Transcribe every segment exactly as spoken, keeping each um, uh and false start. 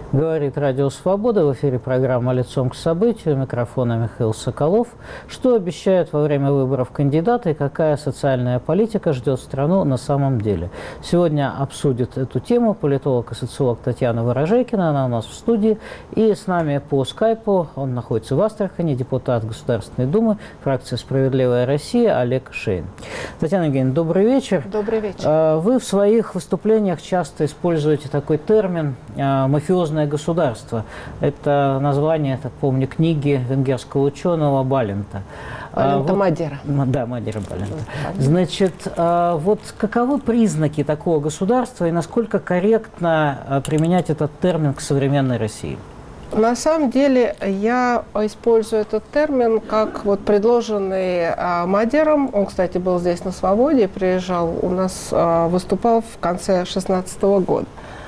Говорит Радио Свобода. В эфире программа «Лицом к событию». У микрофона Михаил Соколов. Что обещают во время выборов кандидаты и какая социальная политика ждет страну на самом деле? Сегодня обсудит эту тему политолог и социолог Татьяна Ворожейкина. Она у нас в студии. И с нами по скайпу, он находится в Астрахани, депутат Государственной Думы, фракция «Справедливая Россия» Олег Шейн. Татьяна Евгеньевна, добрый вечер. Добрый вечер. Вы в своих выступлениях часто используете такой термин «мафиозное государство». Это название, я так помню, книги венгерского ученого Балента. Балента вот, Мадера. Да, Мадера Балента. Значит, вот каковы признаки такого государства и насколько корректно применять этот термин к современной России? На самом деле я использую этот термин как вот предложенный а, Мадером. Он, кстати, был здесь на Свободе, приезжал у нас, а, выступал в конце две тысячи шестнадцатого года.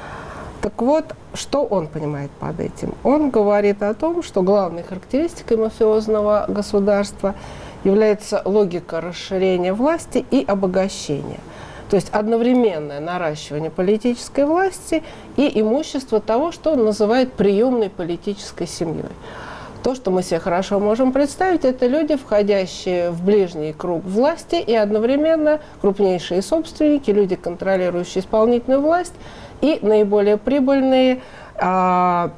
Так вот, что он понимает под этим? Он говорит о том, что главной характеристикой мафиозного государства является логика расширения власти и обогащения. То есть одновременное наращивание политической власти и имущество того, что он называет приемной политической семьей. То, что мы себе хорошо можем представить, это люди, входящие в ближний круг власти и одновременно крупнейшие собственники, люди, контролирующие исполнительную власть, и наиболее прибыльные а,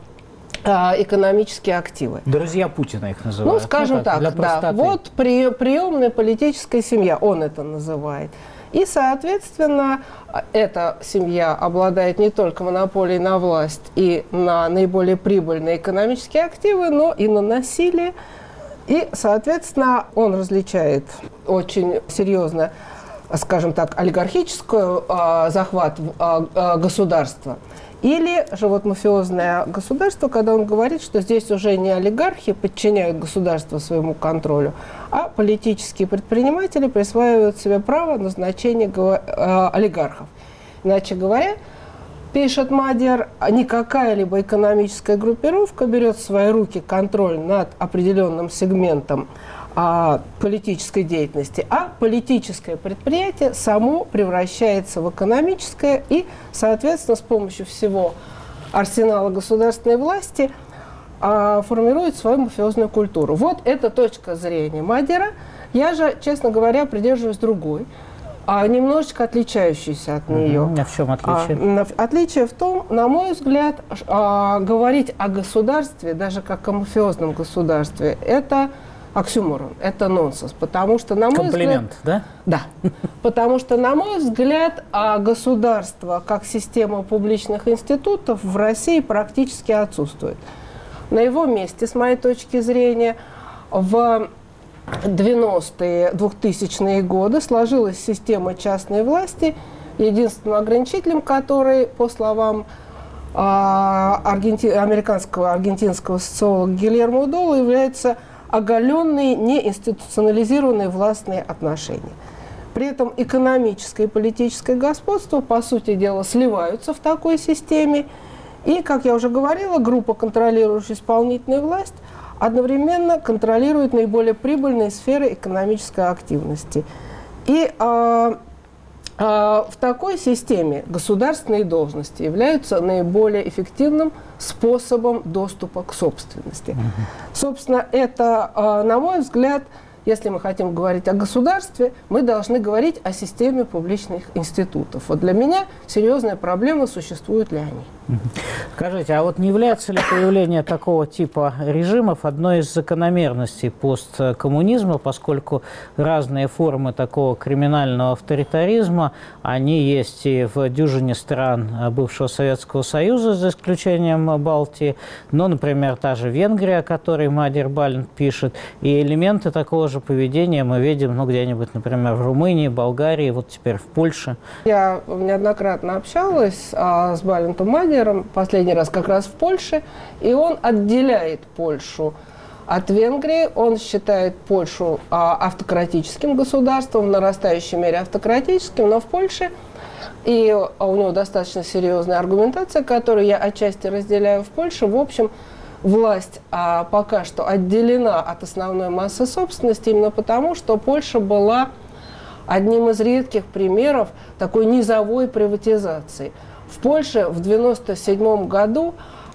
а, экономические активы. Друзья Путина их называют. Ну, скажем ну, так, так да. Вот при, приемная политическая семья, он это называет. И, соответственно, эта семья обладает не только монополией на власть и на наиболее прибыльные экономические активы, но и на насилие. И, соответственно, он различает очень серьезно, скажем так, олигархический э, захват э, государства или же вот мафиозное государство, когда он говорит, что здесь уже не олигархи подчиняют государство своему контролю, а политические предприниматели присваивают себе право назначения э, олигархов. Иначе говоря, пишет Мадер, не какая-либо экономическая группировка берет в свои руки контроль над определенным сегментом а, политической деятельности, а политическое предприятие само превращается в экономическое и, соответственно, с помощью всего арсенала государственной власти а, формирует свою мафиозную культуру. Вот это точка зрения Мадера. Я же, честно говоря, придерживаюсь другой, а немножечко отличающейся от нее. А в чем отличие? А, отличие в том, на мой взгляд, а, говорить о государстве, даже как о мафиозном государстве, это оксюморон, это нонсенс, потому что, на мой Комплимент, взгляд... да? Да. Потому что, на мой взгляд, государство как система публичных институтов в России практически отсутствует. На его месте, с моей точки зрения, в девяностые, двухтысячные годы сложилась система частной власти, единственным ограничителем которой, по словам аргенти... американского аргентинского социолога Гильермо Удола, является оголенные, неинституционализированные властные отношения. При этом экономическое и политическое господство, по сути дела, сливаются в такой системе. И, как я уже говорила, группа, контролирующая исполнительную власть, одновременно контролирует наиболее прибыльные сферы экономической активности. И а, а, в такой системе государственные должности являются наиболее эффективным способом доступа к собственности. Mm-hmm. Собственно, это, а, на мой взгляд, если мы хотим говорить о государстве, мы должны говорить о системе публичных институтов. Вот для меня серьезная проблема, существуют ли они. Скажите, а вот не является ли появление такого типа режимов одной из закономерностей посткоммунизма, поскольку разные формы такого криминального авторитаризма, они есть и в дюжине стран бывшего Советского Союза, за исключением Балтии, ну, например, та же Венгрия, о которой Мадер Балент пишет, и элементы такого же поведения мы видим, ну, где-нибудь, например, в Румынии, Болгарии, вот теперь в Польше. Я неоднократно общалась а, с Балентом Мадером, последний раз как раз в Польше, и он отделяет Польшу от Венгрии. Он считает Польшу а, автократическим государством, в нарастающей мере автократическим, но в Польше, и а у него достаточно серьезная аргументация, которую я отчасти разделяю, в Польше, в общем, власть а, пока что отделена от основной массы собственности именно потому, что Польша была одним из редких примеров такой низовой приватизации. В Польше в девяносто седьмом году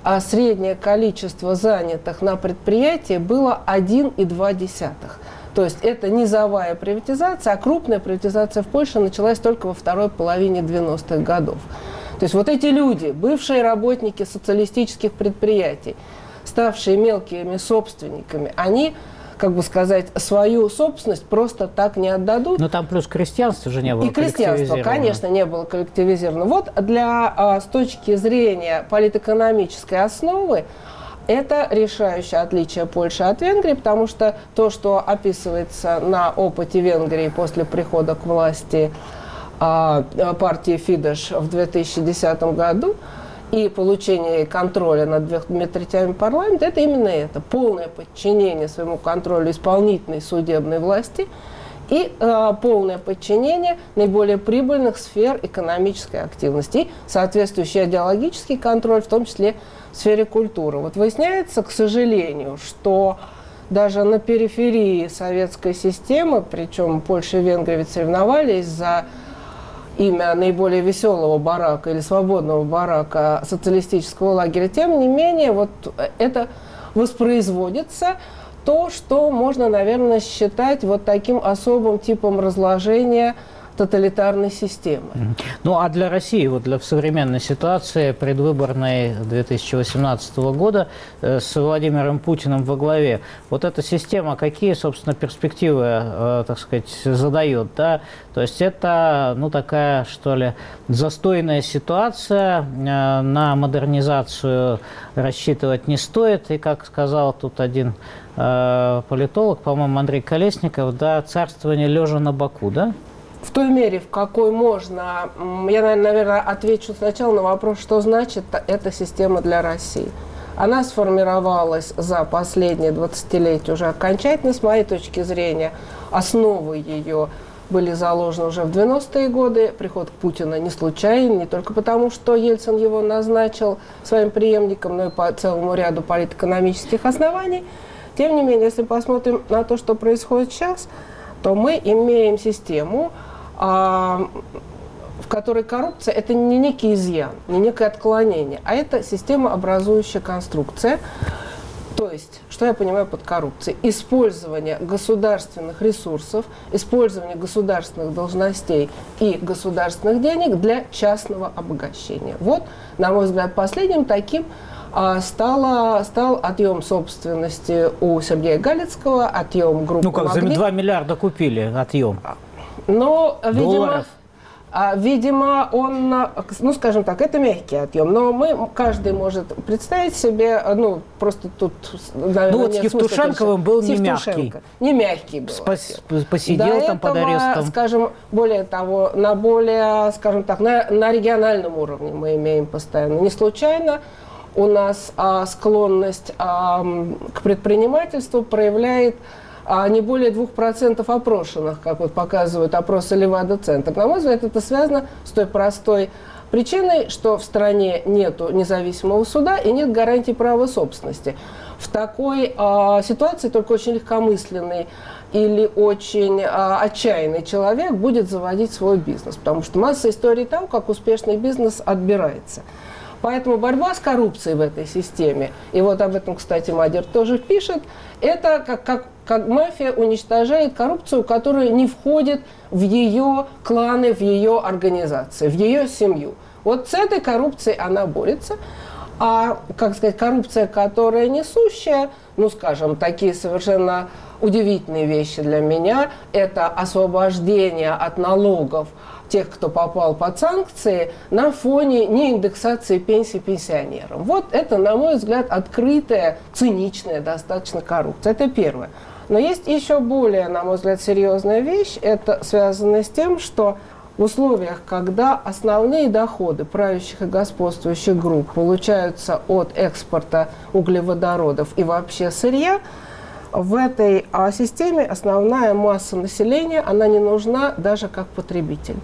а среднее количество занятых на предприятии было один и два десятых. То есть это низовая приватизация, а крупная приватизация в Польше началась только во второй половине девяностых годов. То есть вот эти люди, бывшие работники социалистических предприятий, ставшие мелкими собственниками, они, как бы сказать, свою собственность просто так не отдадут. Но там плюс крестьянство же не было. И крестьянство, конечно, не было коллективизировано. Вот для, с точки зрения политэкономической основы, это решающее отличие Польши от Венгрии, потому что то, что описывается на опыте Венгрии после прихода к власти а, партии Фидеш в две тысячи десятом году и получение контроля над двумя третями парламента, это именно это. Полное подчинение своему контролю исполнительной судебной власти и э, полное подчинение наиболее прибыльных сфер экономической активности и соответствующий идеологический контроль, в том числе в сфере культуры. Вот выясняется, к сожалению, что даже на периферии советской системы, причем Польша и Венгрия ведь соревновались за имя наиболее веселого барака или свободного барака социалистического лагеря, тем не менее, вот это воспроизводится, то, что можно, наверное, считать вот таким особым типом разложения тоталитарной системы. Ну, а для России, вот для современной ситуации предвыборной две тысячи восемнадцатого года э, с Владимиром Путиным во главе, вот эта система, какие, собственно, перспективы, э, так сказать, задает, да? То есть это, ну, такая, что ли, застойная ситуация, э, на модернизацию рассчитывать не стоит, и, как сказал тут один э, политолог, по-моему, Андрей Колесников, да, царствование лежа на боку, да? В той мере, в какой можно, я, наверное, отвечу сначала на вопрос, что значит эта система для России. Она сформировалась за последние двадцатилетия уже окончательно, с моей точки зрения. Основы ее были заложены уже в девяностые годы. Приход Путина не случайен, не только потому, что Ельцин его назначил своим преемником, но и по целому ряду политэкономических оснований. Тем не менее, если посмотрим на то, что происходит сейчас, то мы имеем систему, в которой коррупция – это не некий изъян, не некое отклонение, а это системообразующая конструкция. То есть, что я понимаю под коррупцией? Использование государственных ресурсов, использование государственных должностей и государственных денег для частного обогащения. Вот, на мой взгляд, последним таким Стало, стал отъем собственности у Сергея Галицкого, отъем группы Ну как, «Магнит». за два миллиарда купили отъем. Но, видимо, долларов. видимо, он, ну, скажем так, это мягкий отъем. Но мы, каждый может представить себе, ну, просто тут, наверное, ну, вот с Евтушенковым был не мягкий. Не мягкий был. Спас, посидел До там этого, под арестом. Скажем, более того, на более, скажем так, на, на региональном уровне мы имеем постоянно. Не случайно у нас а, склонность а, к предпринимательству проявляет а, не более двух процентов опрошенных, как вот показывают опросы Левада-центр. На мой взгляд, это связано с той простой причиной, что в стране нет независимого суда и нет гарантии права собственности. В такой а, ситуации только очень легкомысленный или очень а, отчаянный человек будет заводить свой бизнес, потому что масса историй того, как успешный бизнес отбирается. Поэтому борьба с коррупцией в этой системе, и вот об этом, кстати, Мадер тоже пишет, это как, как, как мафия уничтожает коррупцию, которая не входит в ее кланы, в ее организации, в ее семью. Вот с этой коррупцией она борется. А, как сказать, коррупция, которая несущая, ну, скажем, такие совершенно удивительные вещи для меня, это освобождение от налогов тех, кто попал под санкции, на фоне неиндексации пенсий пенсионерам. Вот это, на мой взгляд, открытая, циничная достаточно коррупция. Это первое. Но есть еще более, на мой взгляд, серьезная вещь. Это связано с тем, что в условиях, когда основные доходы правящих и господствующих групп получаются от экспорта углеводородов и вообще сырья, в этой а, системе основная масса населения, она не нужна даже как потребитель.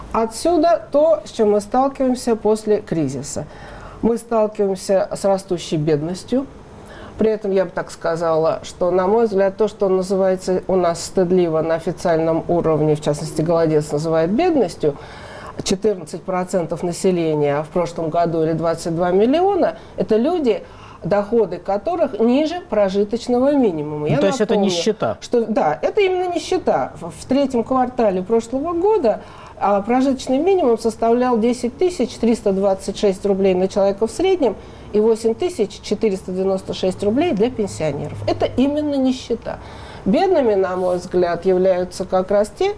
Отсюда то, с чем мы сталкиваемся после кризиса. Мы сталкиваемся с растущей бедностью. При этом я бы так сказала, что, на мой взгляд, то, что называется у нас стыдливо на официальном уровне, в частности, Голодец называет бедностью, четырнадцать процентов населения в прошлом году или двадцать два миллиона, это люди, доходы которых ниже прожиточного минимума. Ну, то есть напомню, это нищета? Что, да, это именно нищета. В третьем квартале прошлого года а прожиточный минимум составлял десять тысяч триста двадцать шесть рублей на человека в среднем и восемь тысяч четыреста девяносто шесть рублей для пенсионеров. Это именно нищета. Бедными, на мой взгляд, являются как раз те,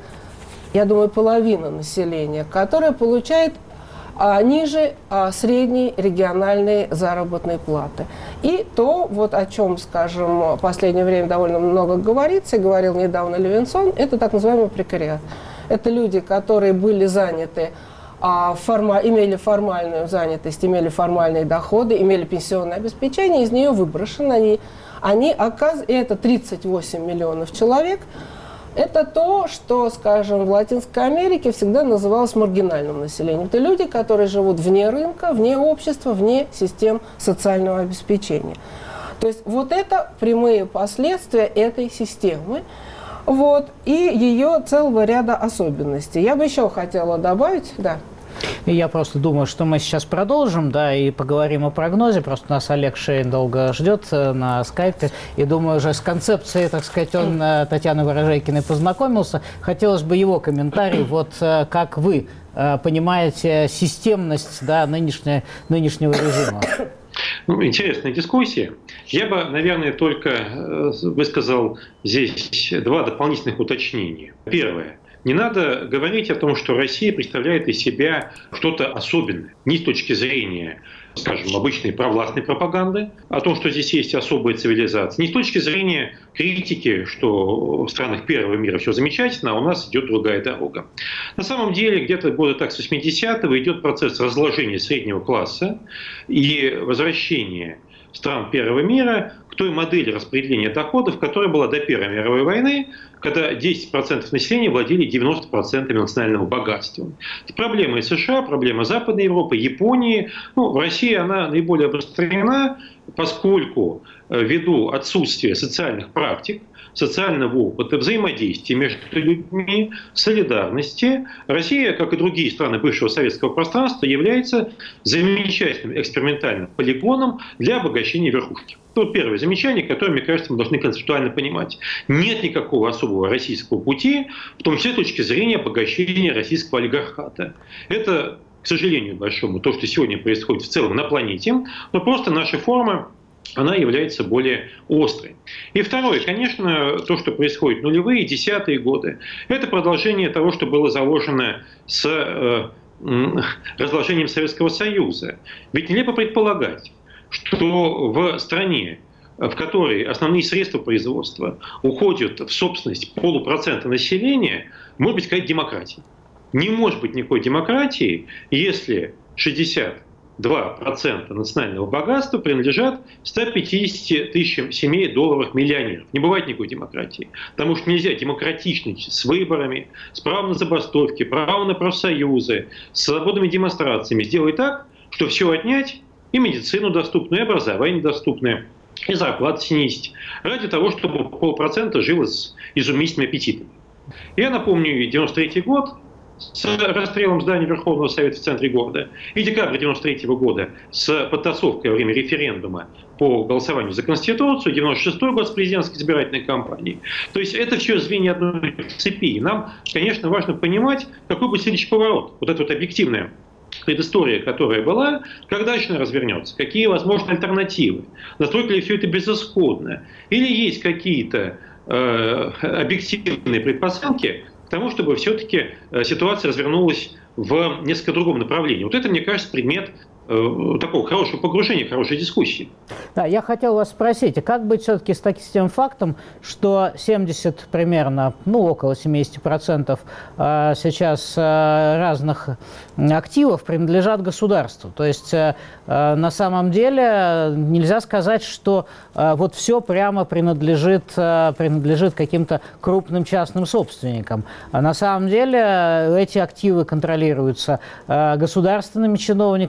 я думаю, половина населения, которая получает а, ниже а, средней региональной заработной платы. И то, вот о чем, скажем, в последнее время довольно много говорится, и говорил недавно Левинсон, это так называемый прекариат. Это люди, которые были заняты, а, форма, имели формальную занятость, имели формальные доходы, имели пенсионное обеспечение, из нее выброшены. Они, они оказ... это тридцать восемь миллионов человек. Это то, что, скажем, в Латинской Америке всегда называлось маргинальным населением. Это люди, которые живут вне рынка, вне общества, вне систем социального обеспечения. То есть вот это прямые последствия этой системы. Вот, и ее целого ряда особенностей. Я бы еще хотела добавить, да. И я просто думаю, что мы сейчас продолжим, да, и поговорим о прогнозе. Просто нас Олег Шейн долго ждет на скайпе. И думаю, уже с концепцией, так сказать, он Татьяны Ворожейкиной познакомился. Хотелось бы его комментарий. Вот как вы понимаете системность, да, нынешнего, нынешнего режима? Ну, интересная дискуссия. Я бы, наверное, только высказал здесь два дополнительных уточнения. Первое. Не надо говорить о том, что Россия представляет из себя что-то особенное. Ни с точки зрения, скажем, обычной провластной пропаганды, о том, что здесь есть особая цивилизация, ни с точки зрения критики, что в странах первого мира все замечательно, а у нас идет другая дорога. На самом деле, где-то года так с восьмидесятого идет процесс разложения среднего класса и возвращения стран первого мира к той модели распределения доходов, которая была до Первой мировой войны, когда десять процентов населения владели девяносто процентов национального богатства. Это проблема и США, проблема Западной Европы, Японии. Ну, в России она наиболее обострена, поскольку ввиду отсутствия социальных практик, социального опыта, взаимодействия между людьми, солидарности, Россия, как и другие страны бывшего советского пространства, является замечательным экспериментальным полигоном для обогащения верхушки. Это вот первое замечание, которое, мне кажется, мы должны концептуально понимать. Нет никакого особого российского пути, в том числе с точки зрения обогащения российского олигархата. Это, к сожалению большому, то, что сегодня происходит в целом на планете, но просто наша форма, она является более острой. И второе, конечно, то, что происходит в нулевые, десятые годы, это продолжение того, что было заложено с э, разложением Советского Союза. Ведь нелепо предполагать, что в стране, в которой основные средства производства уходят в собственность полупроцента населения, может быть какая-то демократия. Не может быть никакой демократии, если шестьдесят два процента национального богатства принадлежат ста пятидесяти тысячам семей долларовых миллионеров. Не бывает никакой демократии. Потому что нельзя демократичничать с выборами, с правом на забастовки, правом на профсоюзы, с свободными демонстрациями. Сделать так, что все отнять, и медицину доступную, и образование доступное, и зарплату снизить, ради того, чтобы полпроцента жило с изумительными аппетитами. Я напомню, девяносто третий год, с расстрелом здания Верховного Совета в центре города, и декабрь девяносто третьего года с подтасовкой во время референдума по голосованию за Конституцию, девяносто шестой год с президентской избирательной кампанией. То есть это все звенья одной цепи. И нам, конечно, важно понимать, какой будет следующий поворот. Вот эта вот объективная предыстория, которая была, как дальше она развернется, какие возможны альтернативы, настолько ли все это безысходно, или есть какие-то э, объективные предпосылки к тому, чтобы все-таки ситуация развернулась в несколько другом направлении. Вот это, мне кажется, предмет э, такого хорошего погружения, хорошей дискуссии. Да, я хотел вас спросить, а как быть все-таки с таким с тем фактом, что семьдесят примерно, ну, около семидесяти процентов э, сейчас э, разных активов принадлежат государству? То есть э, на самом деле нельзя сказать, что э, вот все прямо принадлежит, э, принадлежит каким-то крупным частным собственникам. А на самом деле эти активы контролируются э, государственными чиновниками, государственными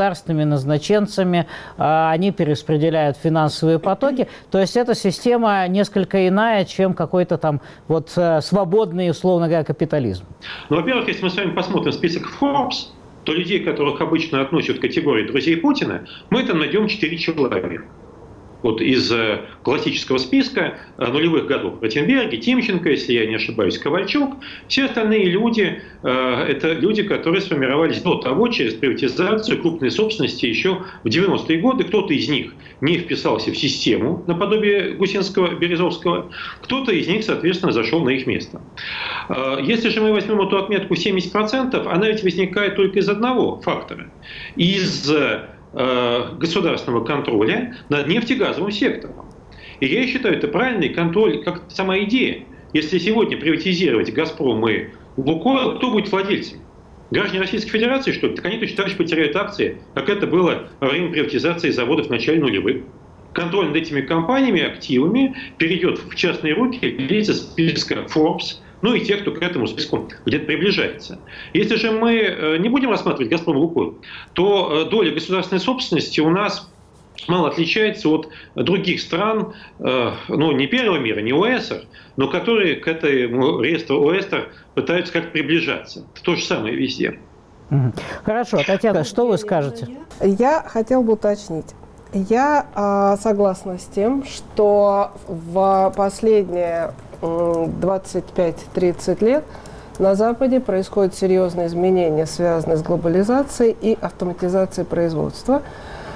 государственными назначенцами, они перераспределяют финансовые потоки. То есть эта система несколько иная, чем какой-то там вот свободный, условно говоря, капитализм. Ну, во-первых, если мы с вами посмотрим список Forbes, то людей, которых обычно относят к категории друзей Путина, мы там найдем четыре человека. Вот из классического списка нулевых годов Ротенберги, Тимченко, если я не ошибаюсь, Ковальчук. Все остальные люди – это люди, которые сформировались до того через приватизацию крупной собственности еще в девяностые годы. Кто-то из них не вписался в систему наподобие Гусинского, Березовского, кто-то из них, соответственно, зашел на их место. Если же мы возьмем эту отметку семьдесят процентов, она ведь возникает только из одного фактора – из государственного контроля над нефтегазовым сектором. И я считаю, это правильный контроль, как сама идея. Если сегодня приватизировать «Газпром» и «Лукойл», кто будет владельцем? Граждане Российской Федерации, что ли? Так они точно так же потеряют акции, как это было во время приватизации заводов в начале нулевых. Контроль над этими компаниями, активами перейдет в частные руки лиц из списка Forbes, ну и те, кто к этому списку где-то приближается. Если же мы не будем рассматривать «Газпром» и «Лукойл», то доля государственной собственности у нас мало отличается от других стран, ну не первого мира, не ОЭСР, но которые к этому реестру ОЭСР пытаются как-то приближаться. Это то же самое везде. Хорошо, Татьяна, что вы скажете? Я хотел бы уточнить. Я э, согласна с тем, что в последние двадцать пять тридцать лет на Западе происходят серьезные изменения, связанные с глобализацией и автоматизацией производства,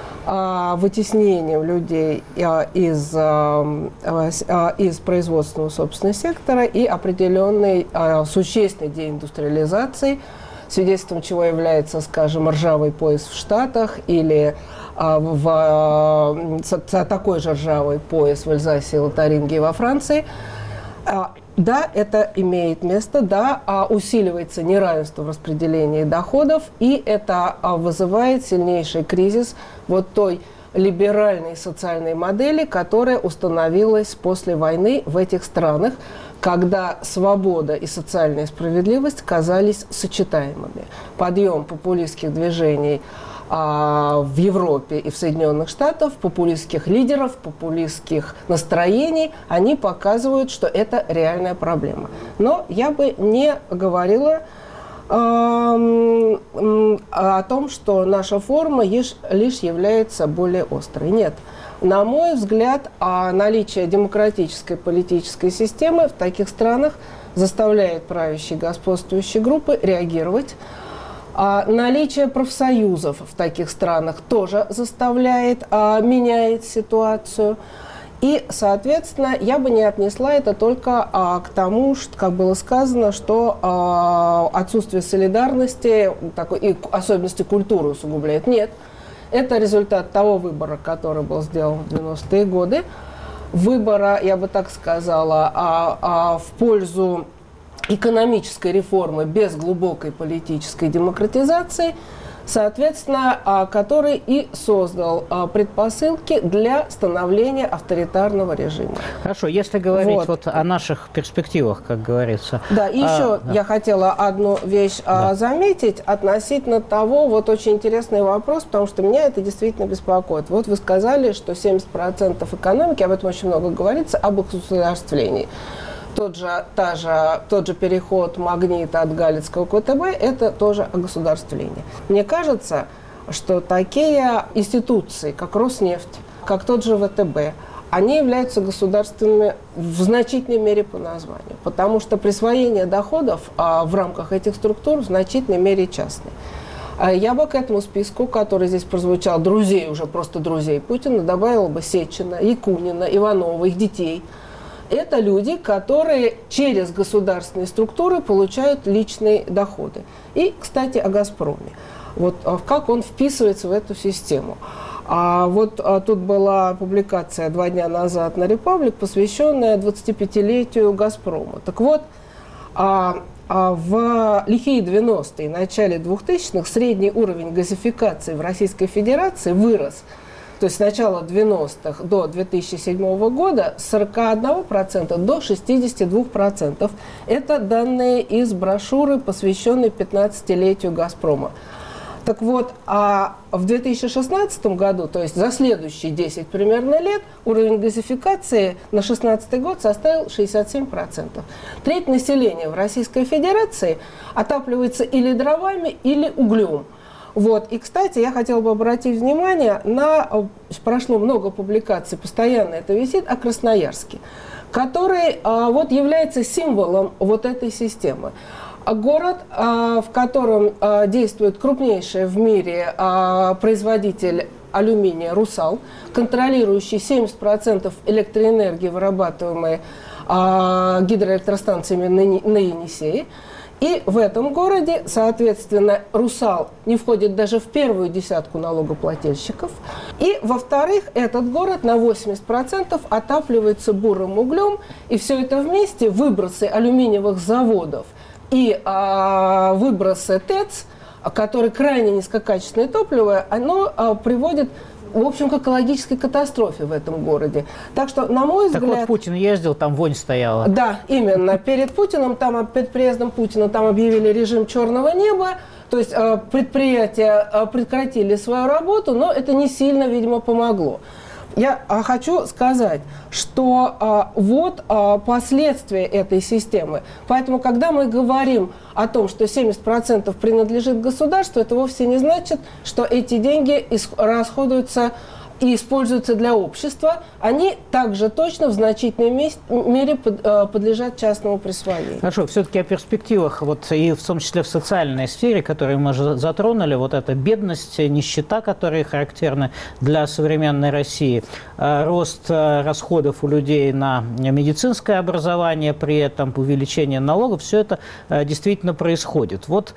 вытеснением людей из, из производственного собственного сектора и определенной существенной деиндустриализацией, свидетельством чего является, скажем, ржавый пояс в Штатах или в, такой же ржавый пояс в Эльзасе и Лотарингии во Франции. Да, это имеет место, да, усиливается неравенство в распределении доходов, и это вызывает сильнейший кризис вот той либеральной социальной модели, которая установилась после войны в этих странах, когда свобода и социальная справедливость казались сочетаемыми. Подъем популистских движений в Европе и в Соединенных Штатах, популистских лидеров, популистских настроений, они показывают, что это реальная проблема. Но я бы не говорила э, о том, что наша форма лишь, лишь является более острой. Нет. На мой взгляд, наличие демократической политической системы в таких странах заставляет правящие господствующие группы реагировать. А наличие профсоюзов в таких странах тоже заставляет, а, меняет ситуацию. И, соответственно, я бы не отнесла это только а, к тому, что, как было сказано, что а, отсутствие солидарности, такой, и особенности культуры усугубляет. Нет, это результат того выбора, который был сделан в девяностые годы. Выбора, я бы так сказала, а, а, в пользу экономической реформы без глубокой политической демократизации, соответственно, который и создал предпосылки для становления авторитарного режима. Хорошо, если говорить вот. Вот о наших перспективах, как говорится. Да, и а, еще да. я хотела одну вещь да. заметить относительно того, вот очень интересный вопрос, потому что меня это действительно беспокоит. Вот вы сказали, что семьдесят процентов экономики, об этом очень много говорится, об государствлении. Тот же, та же, тот же переход «Магнита» от Галицкого к ВТБ – это тоже огосударствление. Мне кажется, что такие институции, как Роснефть, как тот же ВТБ, они являются государственными в значительной мере по названию, потому что присвоение доходов а, в рамках этих структур в значительной мере частное. А я бы к этому списку, который здесь прозвучал, друзей, уже просто друзей Путина, добавила бы Сечина, Якунина, Иванова, их детей. Это люди, которые через государственные структуры получают личные доходы. И, кстати, о «Газпроме». Вот как он вписывается в эту систему. А вот а, тут была публикация два дня назад на «Репаблик», посвященная двадцатипятилетию «Газпрома». Так вот, а, а в лихие девяностые и начале двухтысячных средний уровень газификации в Российской Федерации вырос. То есть с начала девяностых до две тысячи седьмого года с сорока одного процента до шестидесяти двух процентов. Это данные из брошюры, посвященной пятнадцатилетию «Газпрома». Так вот, а в две тысячи шестнадцатом году, то есть за следующие десять примерно лет, уровень газификации на две тысячи шестнадцатый год составил шестьдесят семь процентов. Треть населения в Российской Федерации отапливается или дровами, или углем. Вот. И, кстати, я хотела бы обратить внимание на, прошло много публикаций, постоянно это висит, о Красноярске, который а, вот является символом вот этой системы. Город, в котором действует крупнейший в мире производитель алюминия «Русал», контролирующий семьдесят процентов электроэнергии, вырабатываемой гидроэлектростанциями на Енисее. И в этом городе, соответственно, «Русал» не входит даже в первую десятку налогоплательщиков. И, во-вторых, этот город на восемьдесят процентов отапливается бурым углем. И все это вместе, выбросы алюминиевых заводов и а, выбросы ТЭЦ, которые крайне низкокачественное топливо, оно а, приводит, в общем, к экологической катастрофе в этом городе. Так что, на мой взгляд... Так вот, Путин ездил, там вонь стояла. Да, именно. Перед Путиным, там, перед приездом Путина там объявили режим черного неба, то есть а, предприятия а, прекратили свою работу, но это не сильно, видимо, помогло. Я а, хочу сказать, что а, вот а, последствия этой системы. Поэтому, когда мы говорим о том, что семьдесят процентов принадлежит государству, это вовсе не значит, что эти деньги расходуются и используются для общества. Они также точно в значительной мере подлежат частному присвоению. Хорошо, все-таки о перспективах, вот, и в том числе в социальной сфере, которую мы же затронули, вот эта бедность, нищета, которые характерны для современной России, рост расходов у людей на медицинское образование, при этом увеличение налогов, все это действительно происходит. Вот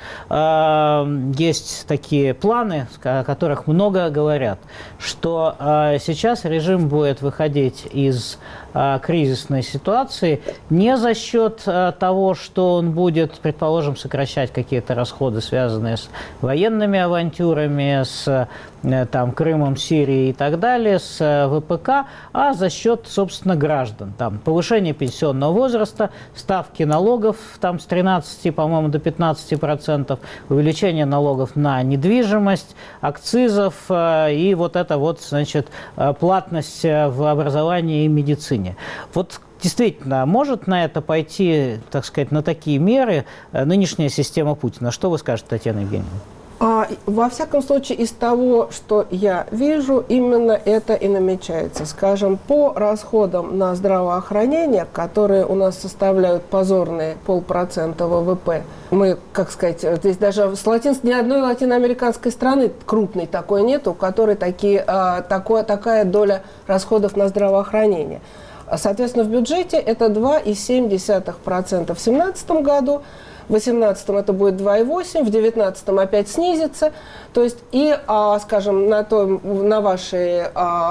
есть такие планы, о которых много говорят, что сейчас режим будет выходить из а, кризисной ситуации не за счет а, того, что он будет, предположим, сокращать какие-то расходы, связанные с военными авантюрами, с а, там, Крымом, Сирией и так далее, с а, ВПК, а за счет, собственно, граждан. Там, повышение пенсионного возраста, ставки налогов там, с тринадцати, по-моему, до пятнадцати процентов, увеличение налогов на недвижимость, акцизов а, и вот это вот, значит, платность в образовании и медицине. Вот действительно, может на это пойти, так сказать, на такие меры нынешняя система Путина? Что вы скажете, Татьяна Евгеньевна? А, во всяком случае, из того, что я вижу, именно это и намечается. Скажем, по расходам на здравоохранение, которые у нас составляют позорные полпроцента ВВП, мы, как сказать, здесь даже с латин... ни одной латиноамериканской страны крупной такой нет, у которой такие, а, такое, такая доля расходов на здравоохранение. Соответственно, в бюджете это два и семь десятых процента в две тысячи семнадцатом году, в две тысячи восемнадцатом это будет два и восемь, в две тысячи девятнадцатом опять снизится. То есть и, а, скажем, на, той, на вашей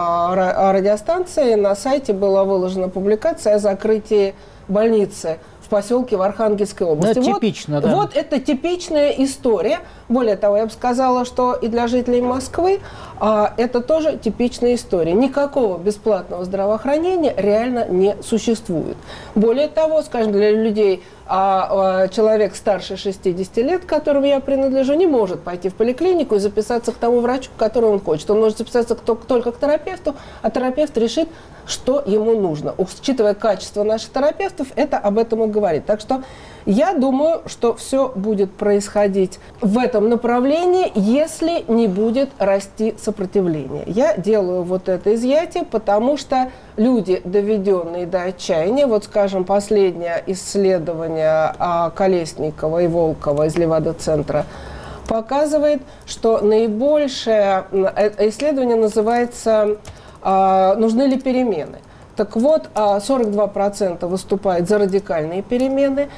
а, радиостанции на сайте была выложена публикация о закрытии больницы в поселке в Архангельской области. Ну, это типично, вот, да. Вот это типичная история. Более того, я бы сказала, что и для жителей Москвы а, это тоже типичная история. Никакого бесплатного здравоохранения реально не существует. Более того, скажем, для людей, а, а, человек старше шестидесяти лет, к которому я принадлежу, не может пойти в поликлинику и записаться к тому врачу, к которому он хочет. Он может записаться к, только к терапевту, а терапевт решит, что ему нужно. Учитывая качество наших терапевтов, это об этом и говорит. Так что я думаю, что все будет происходить в этом направлении, если не будет расти сопротивление. Я делаю вот это изъятие, потому что люди, доведенные до отчаяния, вот, скажем, последнее исследование Колесникова и Волкова из Левада-центра показывает, что наибольшее исследование называется «Нужны ли перемены?». Так вот, сорок два процента выступает за радикальные перемены.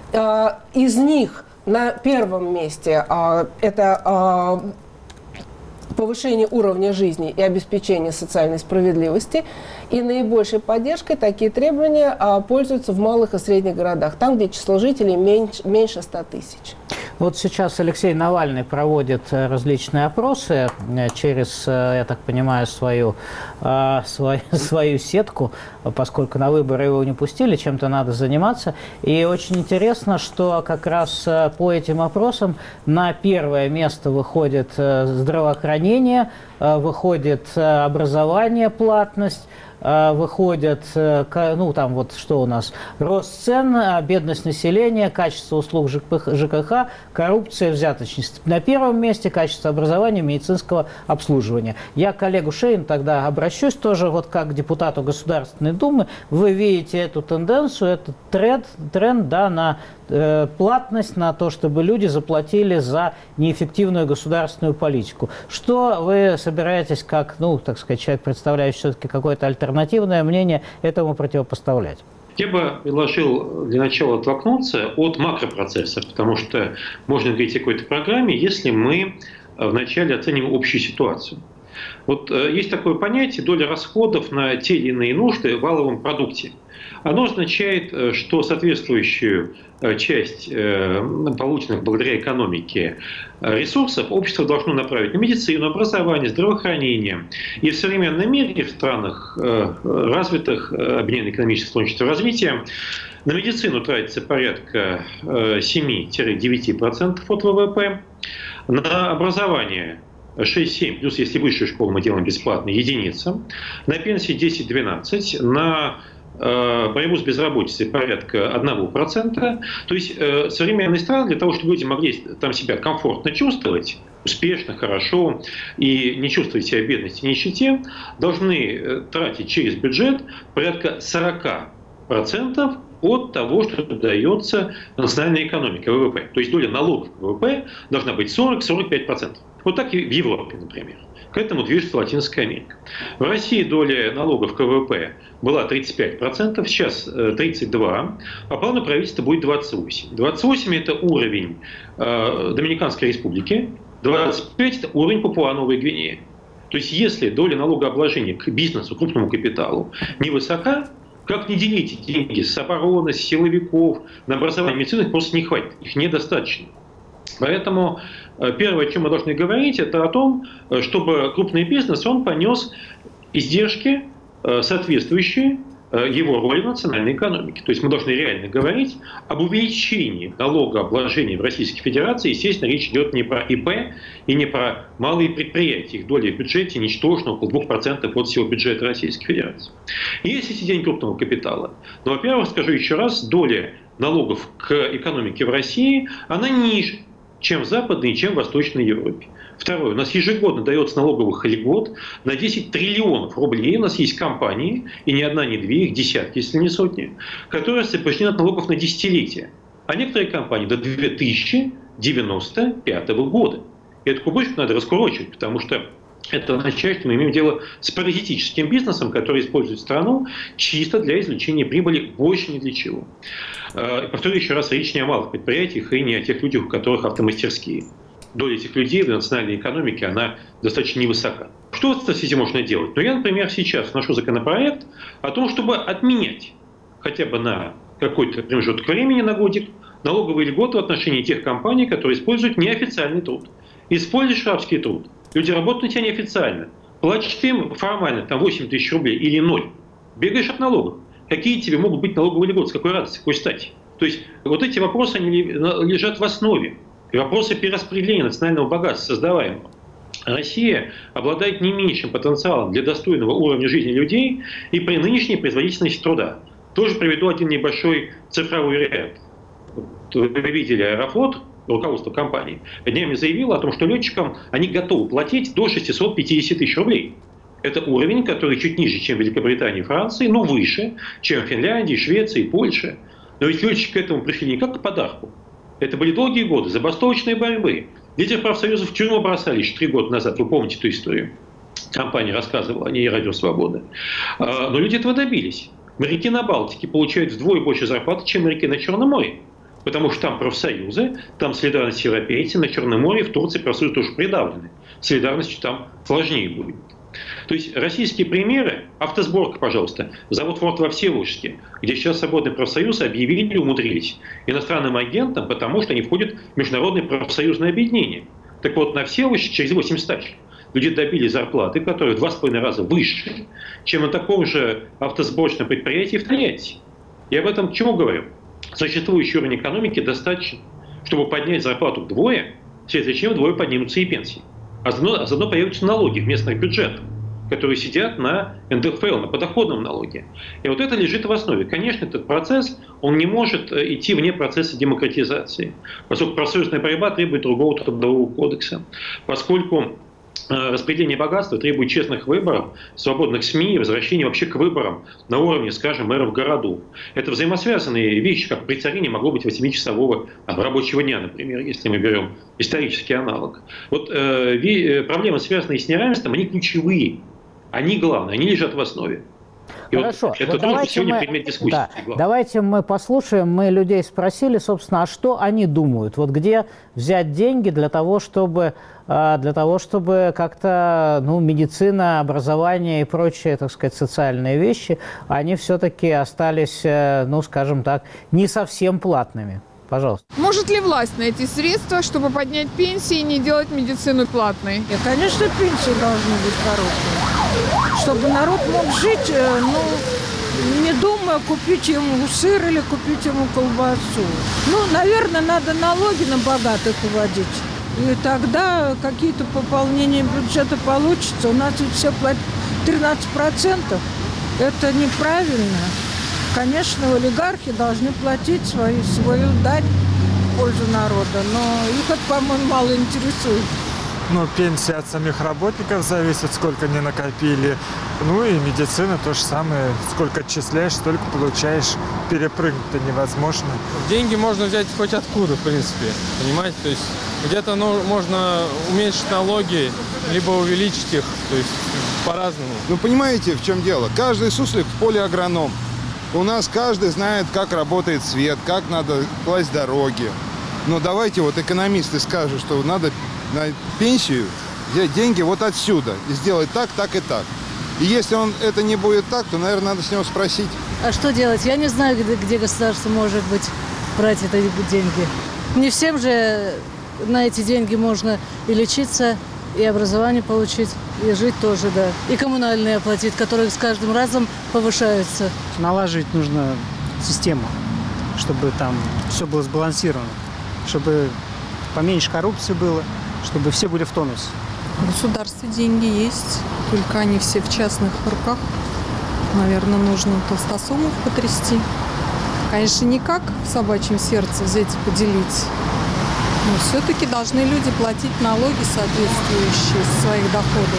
Из них на первом месте это повышение уровня жизни и обеспечение социальной справедливости. И наибольшей поддержкой такие требования пользуются в малых и средних городах, там, где число жителей меньше, меньше ста тысяч. Вот сейчас Алексей Навальный проводит различные опросы через, я так понимаю, свою э, свою, свою сетку, поскольку на выборы его не пустили, чем-то надо заниматься. И очень интересно, что как раз по этим опросам на первое место выходит здравоохранение, выходит образование, платность, выходят, ну, там вот что у нас, рост цен, бедность населения, качество услуг ЖКХ, коррупция, взяточность. На первом месте качество образования, медицинского обслуживания. Я к Олегу Шейну тогда обращусь тоже, вот как к депутату Государственной Думы. Вы видите эту тенденцию, этот тренд, тренд да, на э, платность, на то, чтобы люди заплатили за неэффективную государственную политику. Что вы собираетесь, как, ну, так сказать, человек, представляющий все-таки какое-то альтернативное мнение, этому противопоставлять? Я бы предложил для начала оттолкнуться от макропроцессов, потому что можно говорить о какой-то программе, если мы вначале оценим общую ситуацию. Вот есть такое понятие доля расходов на те или иные нужды в валовом продукте. Оно означает, что соответствующую часть полученных благодаря экономике ресурсов общество должно направить на медицину, образование, здравоохранение. И в современном мире, в странах развитых, объединенных экономических сотрудничества и развития, на медицину тратится порядка семь-девять процентов от ВВП, на образование шесть-семь, плюс если высшую школу мы делаем бесплатно, единица, на пенсии десять-двенадцать, на борьбу с безработицей порядка одного процента. То есть современные страны для того, чтобы люди могли там себя комфортно чувствовать, успешно, хорошо и не чувствовать себя бедности и нищете, должны тратить через бюджет порядка сорок процентов от того, что дается национальной экономике, ВВП. То есть доля налогов в ВВП должна быть сорок-сорок пять процентов. Вот так и в Европе, например. К этому движется Латинская Америка. В России доля налогов к ВВП была тридцать пять процентов, сейчас тридцать два процента, а плану правительства будет двадцать восемь процентов. двадцать восемь процентов – это уровень э, Доминиканской республики, двадцать пять процентов – это уровень Папуа-Новой Гвинеи. То есть если доля налогообложения к бизнесу, крупному капиталу невысока, как не делите деньги с обороны, с силовиков, на образование, медицину, их просто не хватит, их недостаточно. Поэтому первое, о чем мы должны говорить, это о том, чтобы крупный бизнес, он понес издержки, соответствующие его роли в национальной экономике. То есть мы должны реально говорить об увеличении налогообложения в Российской Федерации. Естественно, речь идет не про ИП и не про малые предприятия. Их доля в бюджете ничтожна, около двух процентов от всего бюджета Российской Федерации. И есть эти деньги крупного капитала. Но, во-первых, скажу еще раз, доля налогов к экономике в России, она ниже, чем в Западной и чем в Восточной Европе. Второе. У нас ежегодно дается налоговых льгот на десять триллионов рублей. У нас есть компании, и ни одна, ни две, их десятки, если не сотни, которые освобождены от налогов на десятилетия. А некоторые компании до две тысячи девяносто пятого года. И эту кубышку надо раскурочивать, потому что это означает, что мы имеем дело с паразитическим бизнесом, который использует страну чисто для извлечения прибыли, больше ни для чего. И повторю еще раз, речь не о малых предприятиях и не о тех людях, у которых автомастерские. Доля этих людей в национальной экономике, она достаточно невысока. Что с этим можно делать? Ну, я, например, сейчас вношу законопроект о том, чтобы отменять хотя бы на какой-то промежуток времени, на годик, налоговые льготы в отношении тех компаний, которые используют неофициальный труд. Используешь рабский труд. Люди работают на тебя неофициально. Платишь им формально там восемь тысяч рублей или ноль. Бегаешь от налогов. Какие тебе могут быть налоговые льготы? С какой радости, с какой стати? То есть вот эти вопросы, они лежат в основе. И вопросы перераспределения национального богатства, создаваемого. Россия обладает не меньшим потенциалом для достойного уровня жизни людей и при нынешней производительности труда. Тоже приведу один небольшой цифровой ряд. Вы видели Аэрофлот, руководство компании, днями заявило о том, что летчикам они готовы платить до шестисот пятидесяти тысяч рублей. Это уровень, который чуть ниже, чем в Великобритании и Франции, но выше, чем в Финляндии, Швеции и Польше. Но ведь летчики к этому пришли не как к подарку. Это были долгие годы забастовочной борьбы. Лидеры профсоюзов в тюрьму бросали еще три года назад. Вы помните эту историю? Компания рассказывала о ней, Радио Свобода. Но люди этого добились. Моряки на Балтике получают вдвое больше зарплаты, чем моряки на Черном море. Потому что там профсоюзы, там солидарность европейцев, на Черном море, в Турции профсоюзы тоже придавлены. Солидарностью там сложнее будет. То есть российские примеры, автосборка, пожалуйста, завод Форд во Всеволожске, где сейчас свободный профсоюз объявили, умудрились иностранным агентам, потому что они входят в международное профсоюзное объединение. Так вот, на Всеволожске через восемь стачек люди добились зарплаты, которые в два с половиной раза выше, чем на таком же автосборочном предприятии в Тольятти. Я об этом к чему говорю? Существующий уровень экономики достаточно, чтобы поднять зарплату вдвое, вследствие чего вдвое поднимутся и пенсии. А заодно, а заодно появятся налоги в местных бюджетах, которые сидят на эн дэ эф эл, на подоходном налоге. И вот это лежит в основе. Конечно, этот процесс, он не может идти вне процесса демократизации, поскольку профсоюзная борьба требует другого трудового кодекса, поскольку распределение богатства требует честных выборов, свободных СМИ и возвращения вообще к выборам на уровне, скажем, мэров городов. Это взаимосвязанные вещи, как при царине могло быть восьмичасового рабочего дня, например, если мы берем исторический аналог. Вот э, проблемы, связанные с неравенством, они ключевые, они главные, они лежат в основе. И Хорошо. Вот это вот тоже сегодня мы, предмет дискуссии. да, давайте мы послушаем, мы людей спросили, собственно, а что они думают? Вот где взять деньги для того, чтобы, для того, чтобы как-то, ну, медицина, образование и прочие, так сказать, социальные вещи, они все-таки остались, ну, скажем так, не совсем платными. Пожалуйста. Может ли власть найти средства, чтобы поднять пенсии и не делать медицину платной? И, конечно, пенсии должны быть хорошие, чтобы народ мог жить, ну, не думая купить ему сыр или купить ему колбасу. Ну, наверное, надо налоги на богатых вводить. И тогда какие-то пополнения бюджета получится. У нас ведь все платят тринадцать процентов. Это неправильно. Конечно, олигархи должны платить свои, свою дань в пользу народа, но их это, по-моему, мало интересует. Ну, пенсия от самих работников зависит, сколько они накопили. Ну и медицина то же самое. Сколько отчисляешь, столько получаешь. Перепрыгнуть-то невозможно. Деньги можно взять хоть откуда, в принципе. Понимаете? То есть где-то, ну, можно уменьшить налоги, либо увеличить их. То есть по-разному. Ну, понимаете, в чем дело? Каждый суслик в поле агроном. У нас каждый знает, как работает свет, как надо класть дороги. Но давайте вот экономисты скажут, что надо на пенсию взять деньги вот отсюда и сделать так, так и так. И если он это не будет так, то, наверное, надо с него спросить. А что делать? Я не знаю, где, где государство может быть брать эти деньги. Не всем же на эти деньги можно и лечиться, и образование получить, и жить тоже, да. И коммунальные оплатить, которые с каждым разом повышаются. Налаживать нужно систему, чтобы там все было сбалансировано, чтобы поменьше коррупции было, чтобы все были в тонусе. В государстве деньги есть, только они все в частных руках. Наверное, нужно толстосумов потрясти. Конечно, не как в собачьем сердце взять и поделить. Но все-таки должны люди платить налоги, соответствующие своих доходов.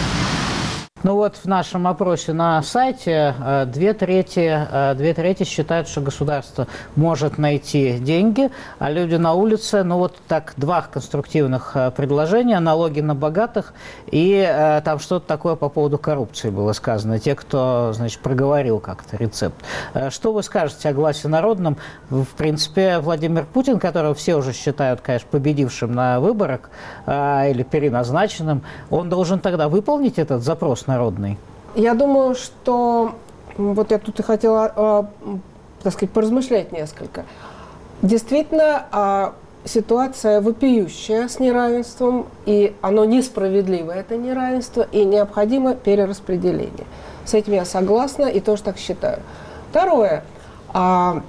Ну вот в нашем опросе на сайте две трети, две трети считают, что государство может найти деньги, а люди на улице, ну вот так, два конструктивных предложения: налоги на богатых и э, там что-то такое по поводу коррупции было сказано, те, кто, значит, проговорил как-то рецепт. Что вы скажете о гласе народном? В принципе, Владимир Путин, которого все уже считают, конечно, победившим на выборах э, или переназначенным, он должен тогда выполнить этот запрос народный? Я думаю, что вот я тут и хотела, так сказать, поразмышлять несколько. Действительно, ситуация вопиющая с неравенством, и оно несправедливое, это неравенство, и необходимо перераспределение. С этим я согласна и тоже так считаю. Второе. На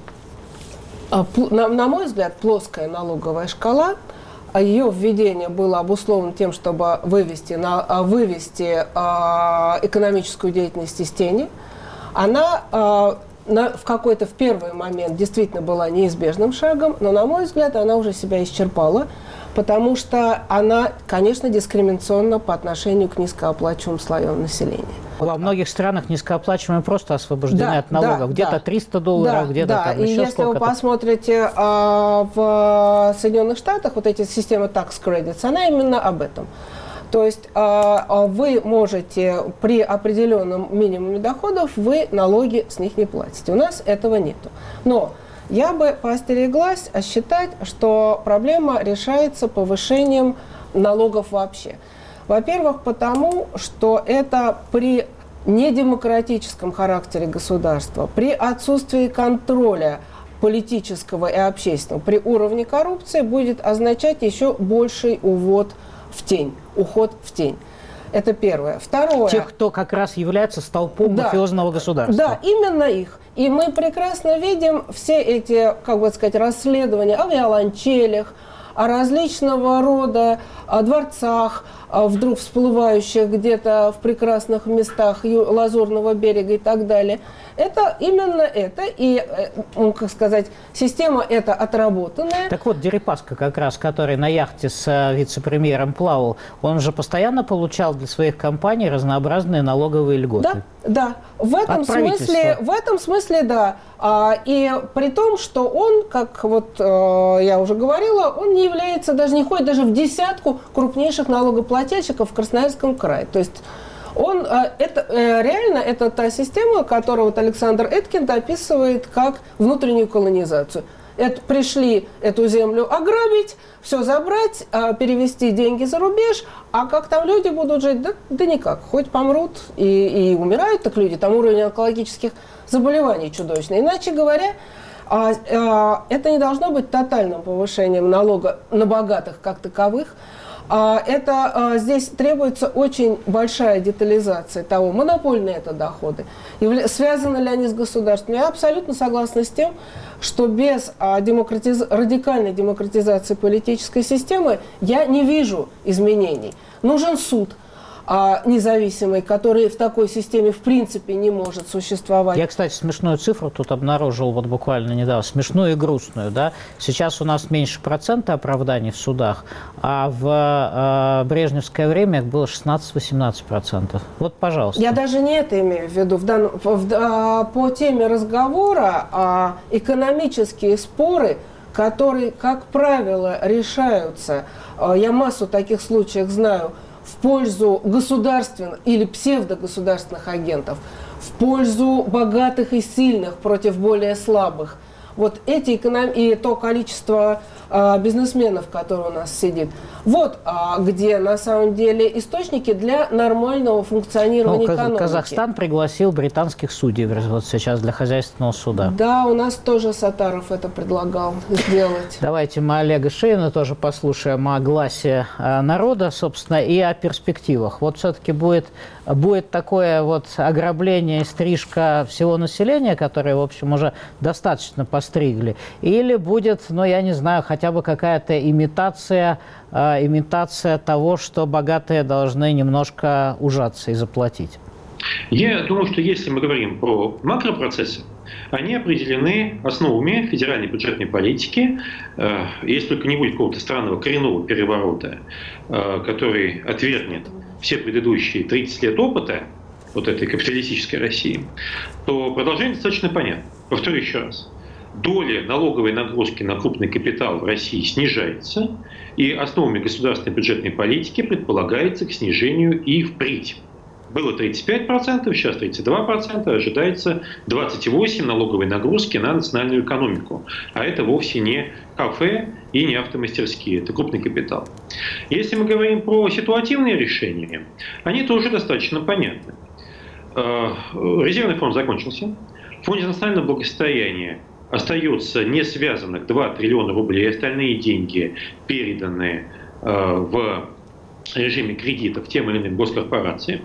мой взгляд, плоская налоговая шкала, ее введение было обусловлено тем, чтобы вывести, на, вывести э, экономическую деятельность из тени. Она э, на, в какой-то в первый момент действительно была неизбежным шагом, но, на мой взгляд, она уже себя исчерпала, потому что она, конечно, дискриминационна по отношению к низкооплачиваемым слоям населения. Во многих странах низкооплачиваемые просто освобождены да, от налогов. Да, где-то да. триста долларов, да, где-то да. там и еще если сколько-то. вы посмотрите а, в Соединенных Штатах, вот эти системы tax credits, она именно об этом. То есть а, вы можете при определенном минимуме доходов, вы налоги с них не платите. У нас этого нету. Но я бы поостереглась считать, что проблема решается повышением налогов вообще. Во-первых, потому что это при недемократическом характере государства, при отсутствии контроля политического и общественного, при уровне коррупции будет означать еще больший увод в тень, уход в тень. Это первое. Второе. Тех, кто как раз является столпом да. мафиозного государства. Да, именно их. И мы прекрасно видим все эти, как бы сказать, расследования о виолончелях, о различного рода о дворцах, вдруг всплывающих где-то в прекрасных местах Лазурного берега и так далее. Это именно это. И, ну, как сказать, система эта отработанная. Так вот, Дерипаска как раз, который на яхте с вице-премьером плавал, он же постоянно получал для своих компаний разнообразные налоговые льготы. Да, да. В этом смысле, в этом смысле, да. И при том, что он, как вот я уже говорила, он не является, даже не входит даже в десятку крупнейших налогоплательщиков в Красноярском крае. То есть он, это, реально это та система, которую вот Александр Эткинд описывает как внутреннюю колонизацию. Это, пришли эту землю ограбить, все забрать, перевести деньги за рубеж, а как там люди будут жить? Да, да никак, хоть помрут и, и умирают так люди, там уровень онкологических заболеваний чудовищный. Иначе говоря, это не должно быть тотальным повышением налога на богатых как таковых. Это, здесь требуется очень большая детализация того, монопольные это доходы, связаны ли они с государством. Я абсолютно согласна с тем, что без демократиз... радикальной демократизации политической системы я не вижу изменений. Нужен суд независимый, который в такой системе в принципе не может существовать. Я, кстати, смешную цифру тут обнаружил вот буквально недавно, смешную и грустную. Да? Сейчас у нас меньше процента оправданий в судах, а в э, брежневское время их было шестнадцать-восемнадцать процентов. Вот, пожалуйста. Я даже не это имею в виду. В дан... в... По теме разговора а экономические споры, которые, как правило, решаются, я массу таких случаев знаю, в пользу государственных или псевдогосударственных агентов, в пользу богатых и сильных против более слабых. Вот эти эконом... и то количество а, бизнесменов, которые у нас сидит, вот а, где на самом деле источники для нормального функционирования ну, экономики. Казахстан пригласил британских судей вот сейчас для хозяйственного суда. Да, у нас тоже Сатаров это предлагал сделать. Давайте мы Олега Шейна тоже послушаем о гласе народа, собственно, и о перспективах. Вот все-таки будет, будет такое вот ограбление и стрижка всего населения, которое, в общем, уже достаточно постригли, или будет, ну, я не знаю, хотя бы какая-то имитация, э, имитация того, что богатые должны немножко ужаться и заплатить? Я думаю, что если мы говорим про макропроцессы, они определены основами федеральной бюджетной политики. Э, если только не будет какого-то странного коренного переворота, э, который отвергнет все предыдущие тридцать лет опыта вот этой капиталистической России, то продолжение достаточно понятно. Повторю еще раз. Доля налоговой нагрузки на крупный капитал в России снижается, и основами государственной бюджетной политики предполагается к снижению и впредь. Было тридцать пять процентов, сейчас тридцать два процента, ожидается двадцать восемь процентов налоговой нагрузки на национальную экономику. А это вовсе не кафе и не автомастерские, это крупный капитал. Если мы говорим про ситуативные решения, они тоже достаточно понятны. Резервный фонд закончился, в фонде национального благосостояния остается не связанных два триллиона рублей, и остальные деньги переданы в режиме кредитов тем или иным госкорпорациям.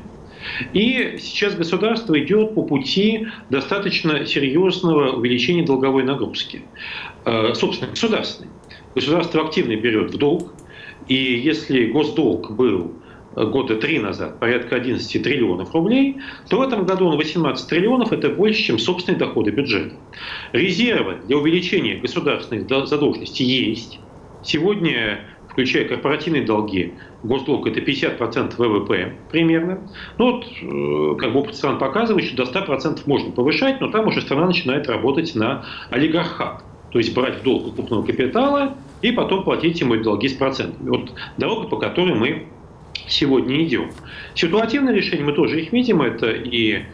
И сейчас государство идет по пути достаточно серьезного увеличения долговой нагрузки. Собственно, государственной. Государство активно берет в долг, и если госдолг был года три назад порядка одиннадцать триллионов рублей, то в этом году он восемнадцать триллионов, это больше, чем собственные доходы бюджета. Резервы для увеличения государственной задолженности есть. Сегодня, включая корпоративные долги, госдолг это пятьдесят процентов ВВП примерно. Ну вот, как бы опыт стран показывает, что до ста процентов можно повышать, но там уже страна начинает работать на олигархат. То есть брать в долг крупного капитала и потом платить ему эти долги с процентами. Вот дорога, по которой мы сегодня идем. Ситуативные решения, мы тоже их видим, это и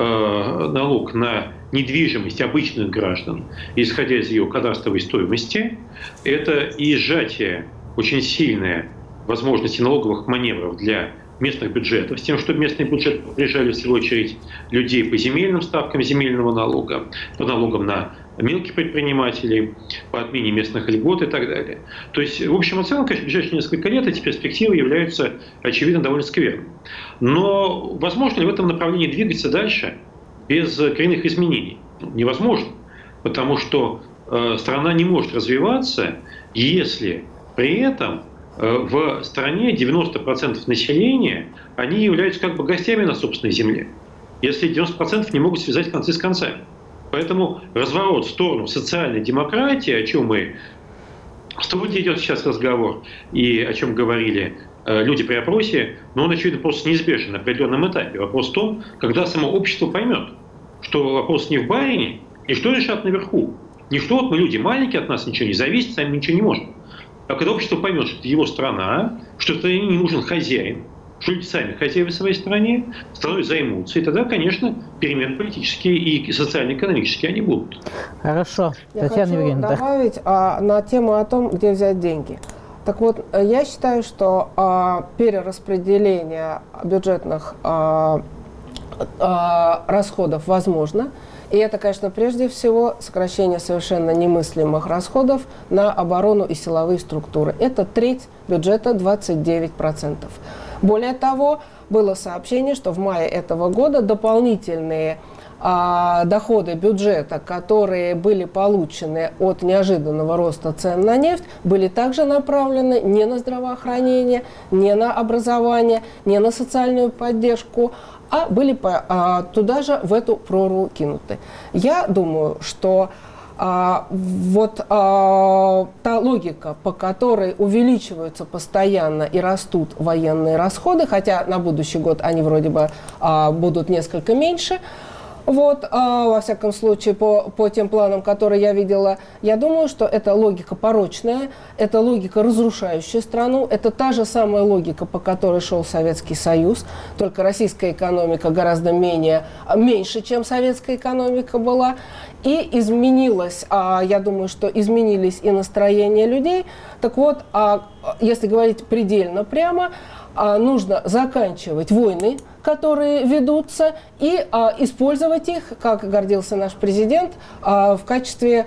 э, налог на недвижимость обычных граждан, исходя из ее кадастровой стоимости, это и сжатие очень сильное возможности налоговых маневров для местных бюджетов, с тем, чтобы местные бюджеты приезжали в свою очередь людей по земельным ставкам земельного налога, по налогам на мелких предпринимателей, по отмене местных льгот и так далее. То есть, в общем и целом, конечно, в ближайшие несколько лет эти перспективы являются, очевидно, довольно скверными. Но возможно ли в этом направлении двигаться дальше без коренных изменений? Невозможно, потому что э, страна не может развиваться, если при этом э, в стране девяносто процентов населения, они являются как бы гостями на собственной земле. Если девяносто процентов не могут связать концы с концами. Поэтому разворот в сторону социальной демократии, о чем мы в студии идет сейчас разговор, и о чем говорили э, люди при опросе, но он, очевидно, просто неизбежен на определенном этапе. Вопрос в том, когда само общество поймет, что вопрос не в барине, и что решат наверху. Не что вот мы люди маленькие, от нас ничего не зависит, сами ничего не можем. А когда общество поймет, что это его страна, что в стране не нужен хозяин, что люди сами хозяева в своей стране, страной займутся, и тогда, конечно, перемены политические и социально-экономические они будут. Хорошо. Я Татьяна хочу Евгеньевна, добавить да. а, на тему о том, где взять деньги. Так вот, я считаю, что а, перераспределение бюджетных а, а, расходов возможно. И это, конечно, прежде всего сокращение совершенно немыслимых расходов на оборону и силовые структуры. Это треть бюджета, двадцать девять процентов. Более того, было сообщение, что в мае этого года дополнительные а, доходы бюджета, которые были получены от неожиданного роста цен на нефть, были также направлены не на здравоохранение, не на образование, не на социальную поддержку, а были по, а, туда же в эту прорву кинуты. Я думаю, что а, вот а, та логика, по которой увеличиваются постоянно и растут военные расходы, хотя на будущий год они вроде бы а, будут несколько меньше, вот, а, во всяком случае, по, по тем планам, которые я видела, я думаю, что это логика порочная, это логика, разрушающая страну, это та же самая логика, по которой шел Советский Союз, только российская экономика гораздо менее, меньше, чем советская экономика была, и изменилась, а, я думаю, что изменились и настроения людей. Так вот, а, если говорить предельно прямо, а, нужно заканчивать войны, которые ведутся, и а, использовать их, как гордился наш президент, а, в качестве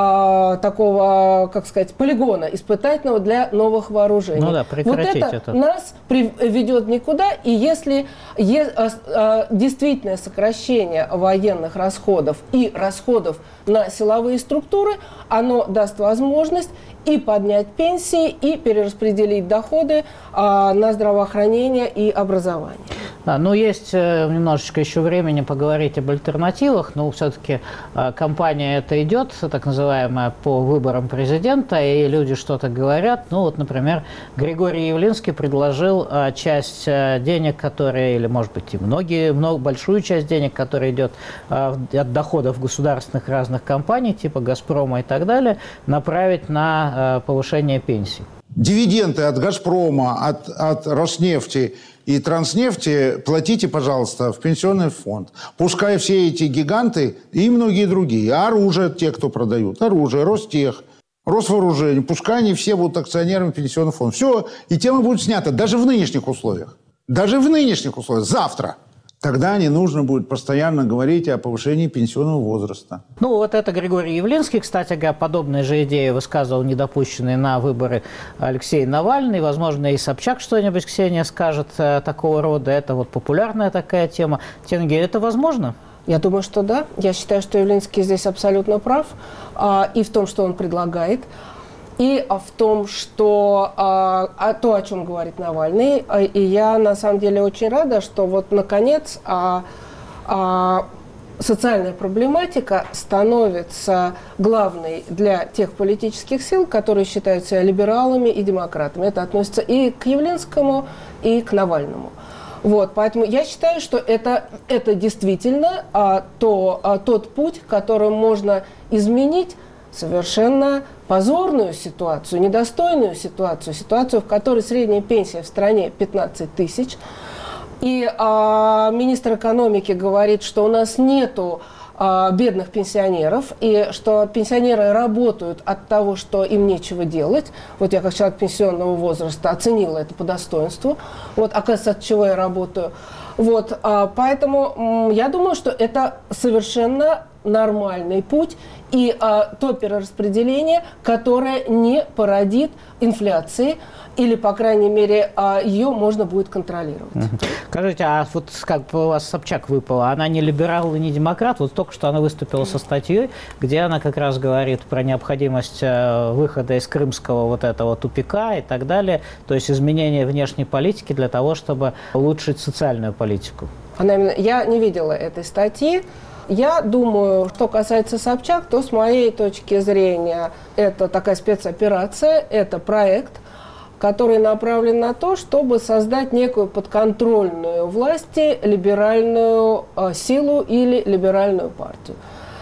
а, такого, как сказать, полигона испытательного для новых вооружений. Ну да, прекратить вот это, это нас ведет никуда, и если е, а, а, действительное сокращение военных расходов и расходов на силовые структуры, оно даст возможность и поднять пенсии, и перераспределить доходы а, на здравоохранение и образование. Да, ну, есть немножечко еще времени поговорить об альтернативах, но все-таки кампания эта идет, так называемая, по выборам президента, и люди что-то говорят. Ну, вот, например, Григорий Явлинский предложил часть денег, которые, или, может быть, и многие, много, большую часть денег, которая идет от доходов государственных разных компаний, типа «Газпрома» и так далее, направить на повышение пенсий. Дивиденды от «Газпрома», от, от «Роснефти» и «Транснефти» платите, пожалуйста, в пенсионный фонд. Пускай все эти гиганты и многие другие, оружие, те, кто продают, оружие, Ростех, Росвооружение, пускай они все будут акционерами пенсионного фонда. Все, и тема будет снята даже в нынешних условиях. Даже в нынешних условиях. Завтра. Тогда не нужно будет постоянно говорить о повышении пенсионного возраста. Ну, вот это Григорий Явлинский, кстати говоря, подобные же идеи высказывал недопущенный на выборы Алексей Навальный. Возможно, и Собчак что-нибудь, Ксения, скажет э, такого рода. Это вот популярная такая тема. Тенге, это возможно? Я думаю, что да. Я считаю, что Явлинский здесь абсолютно прав. А, и в том, что он предлагает. И в том, что а, то, о чем говорит Навальный, а, и я на самом деле очень рада, что вот наконец а, а, социальная проблематика становится главной для тех политических сил, которые считают себя либералами и демократами. Это относится и к Явлинскому, и к Навальному. Вот, поэтому я считаю, что это, это действительно а, то, а, тот путь, которым можно изменить совершенно позорную ситуацию, недостойную ситуацию, ситуацию, в которой средняя пенсия в стране пятнадцать тысяч. И а, министр экономики говорит, что у нас нету а, бедных пенсионеров, и что пенсионеры работают от того, что им нечего делать. Вот я как человек пенсионного возраста оценила это по достоинству. Вот, оказывается, от чего я работаю. Вот, а, поэтому м, я думаю, что это совершенно нормальный путь и а, то перераспределение, которое не породит инфляции, или, по крайней мере, а, ее можно будет контролировать. Скажите, а вот как бы у вас Собчак выпала, она не либерал и не демократ? Вот только что она выступила со статьей, где она как раз говорит про необходимость выхода из крымского вот этого тупика и так далее, то есть изменения внешней политики для того, чтобы улучшить социальную политику. Она именно... Я не видела этой статьи. Я думаю, что касается Собчак, то с моей точки зрения это такая спецоперация, это проект, который направлен на то, чтобы создать некую подконтрольную власти либеральную э, силу или либеральную партию.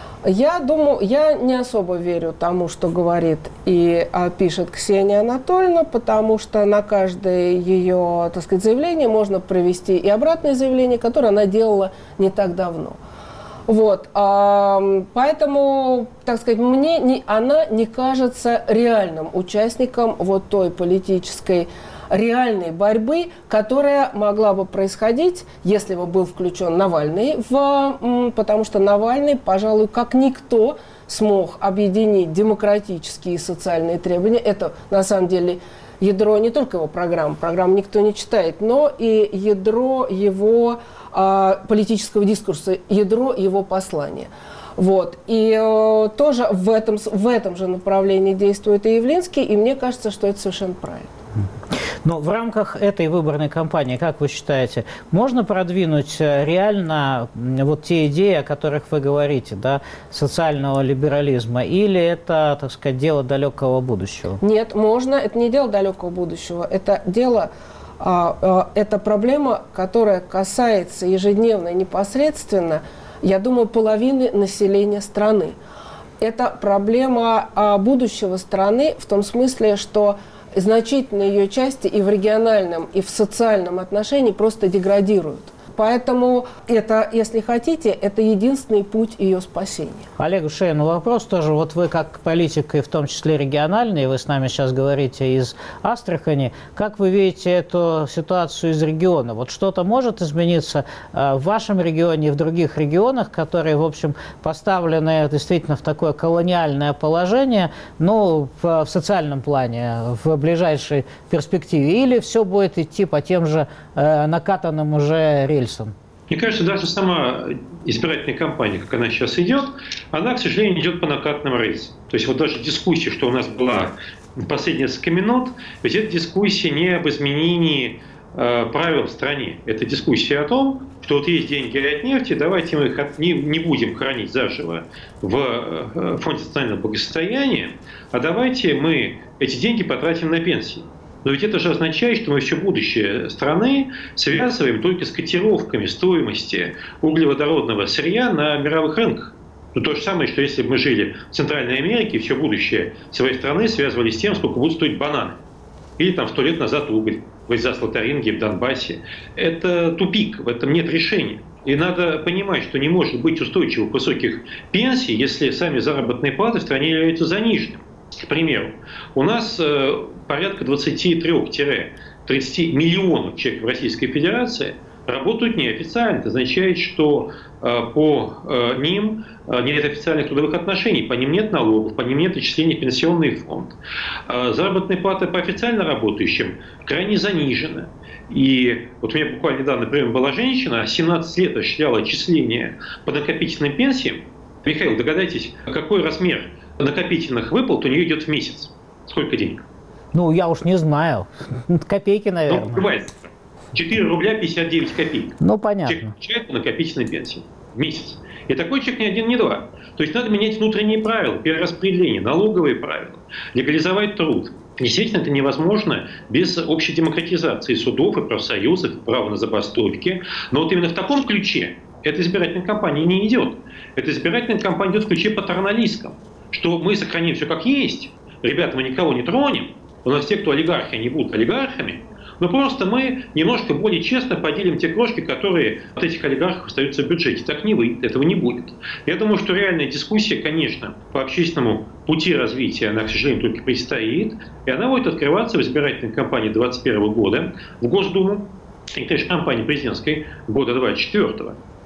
Я думаю, я не особо верю тому, что говорит и а, пишет Ксения Анатольевна, потому что на каждое ее, так сказать, заявление можно провести и обратное заявление, которое она делала не так давно. Вот, а, поэтому, так сказать, мне не, она не кажется реальным участником вот той политической реальной борьбы, которая могла бы происходить, если бы был включен Навальный, в, потому что Навальный, пожалуй, как никто смог объединить демократические и социальные требования. Это, на самом деле, ядро не только его программ, программ никто не читает, но и ядро его а, политического дискурса, ядро его послания. Вот. И э, тоже в этом, в этом же направлении действует и Явлинский, и мне кажется, что это совершенно правильно. Но в рамках этой выборной кампании, как вы считаете, можно продвинуть реально вот те идеи, о которых вы говорите, да, социального либерализма, или это, так сказать, дело далекого будущего? Нет, можно. Это не дело далекого будущего. Это дело, это проблема, которая касается ежедневно и непосредственно, я думаю, половины населения страны. Это проблема будущего страны в том смысле, что значительные ее части и в региональном, и в социальном отношении просто деградируют. Поэтому это, если хотите, это единственный путь ее спасения. Олег Шейн, вопрос тоже. Вот вы как политик, и в том числе региональный, вы с нами сейчас говорите из Астрахани. Как вы видите эту ситуацию из региона? Вот что-то может измениться в вашем регионе и в других регионах, которые, в общем, поставлены действительно в такое колониальное положение, ну, в, в социальном плане, в ближайшей перспективе? Или все будет идти по тем же э, накатанным уже рельсам? Мне кажется, даже сама избирательная кампания, как она сейчас идет, она, к сожалению, идет по накатным рельсам. То есть вот даже дискуссия, что у нас была в последние несколько минут, ведь это дискуссия не об изменении э, правил в стране. Это дискуссия о том, что вот есть деньги от нефти, давайте мы их от, не, не будем хранить заживо в э, фонде социального благосостояния, а давайте мы эти деньги потратим на пенсии. Но ведь это же означает, что мы все будущее страны связываем только с котировками стоимости углеводородного сырья на мировых рынках. Ну, то же самое, что если бы мы жили в Центральной Америке, все будущее своей страны связывали с тем, сколько будут стоить бананы. Или там сто лет назад уголь в Эльзас-Лотаринге, в Донбассе. Это тупик, в этом нет решения. И надо понимать, что не может быть устойчивых высоких пенсий, если сами заработные платы в стране являются заниженными. К примеру, у нас э, порядка двадцати трёх — тридцати миллионов человек в Российской Федерации работают неофициально. Это означает, что э, по э, ним э, нет официальных трудовых отношений, по ним нет налогов, по ним нет отчислений в пенсионный фонд. Э, заработные платы по официально работающим крайне занижены. И вот у меня буквально недавно, например, была женщина, семнадцать лет осуществляла отчисления по накопительным пенсиям. Михаил, догадайтесь, какой размер накопительных выплат у нее идет в месяц? Сколько денег? Ну, я уж не знаю. Копейки, наверное. Ну, бывает. четыре рубля пятьдесят девять копеек. Ну, понятно. Человек получает по накопительной пенсии в месяц. И такой человек ни один, ни два. То есть надо менять внутренние правила, перераспределение, налоговые правила, легализовать труд. Действительно, это невозможно без общей демократизации судов и профсоюзов, права на забастовки. Но вот именно в таком ключе эта избирательная кампания не идет. Эта избирательная кампания идет в ключе патерналистском. Что мы сохраним все как есть, ребята, мы никого не тронем, у нас те, кто олигархи, они будут олигархами, но просто мы немножко более честно поделим те крошки, которые от этих олигархов остаются в бюджете. Так не выйдет, этого не будет. Я думаю, что реальная дискуссия, конечно, по общественному пути развития, она, к сожалению, только предстоит, и она будет открываться в избирательной кампании двадцать первого года, в Госдуму, и, конечно, кампании президентской года двадцать четвёртого.